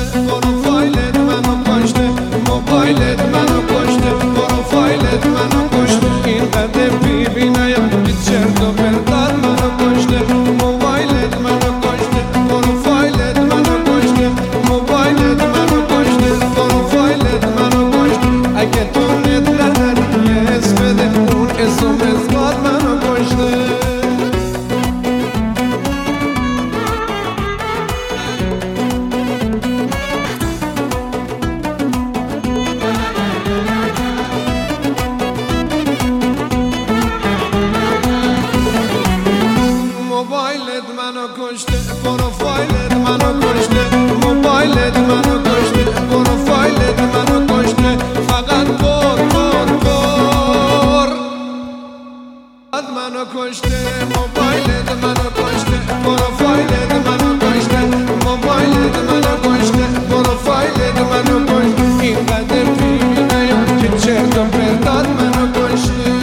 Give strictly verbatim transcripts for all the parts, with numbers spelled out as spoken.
پروفایلت منو کشته، موبایلت منو کشته، پروفایلت منو کشته. اینقدر بیبی نیام که چرت و پرتات منو کشته، موبایلت منو کشته، پروفایلت منو کشته، موبایلت منو کشته، پروفایلت منو کشته. اگه تو نت نداری یه اسم بده، اون اسم اثبات منو کشته. موبایلت منو کشته، پروفایلت منو کشته، موبایلت منو کشته، پروفایلت منو کشته. فقط پر پر پر اد منو کشته، موبایلت منو کشته، پروفایلت منو کشته، موبایلت منو کشته، پروفایلت منو کشته. اینقدر بیبی نیام که چرت و پرتات منو کشته.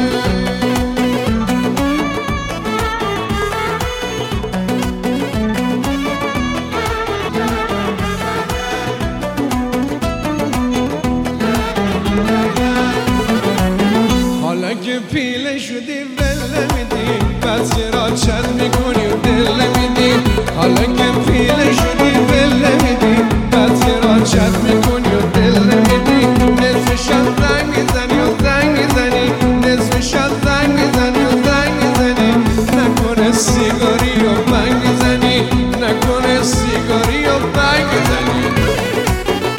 حالا که پیله شدی ول نمیدی، پس چرا چت میکنی و دل نمیدی؟ حالا که پیله شدی ول نمیدی، پس چرا چت میکنی و دل نمیدی؟ نصف شب زنگ میزنی و زنگ میزنی، نصف شب زنگ میزنی و زنگ میزنی. نکنه سیگاری و بنگ میزنی، نکنه سیگاری و بنگ میزنی.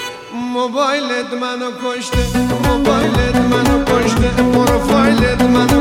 موبایلت منو کشته، موبایلت منو کشته، پروفایلت منو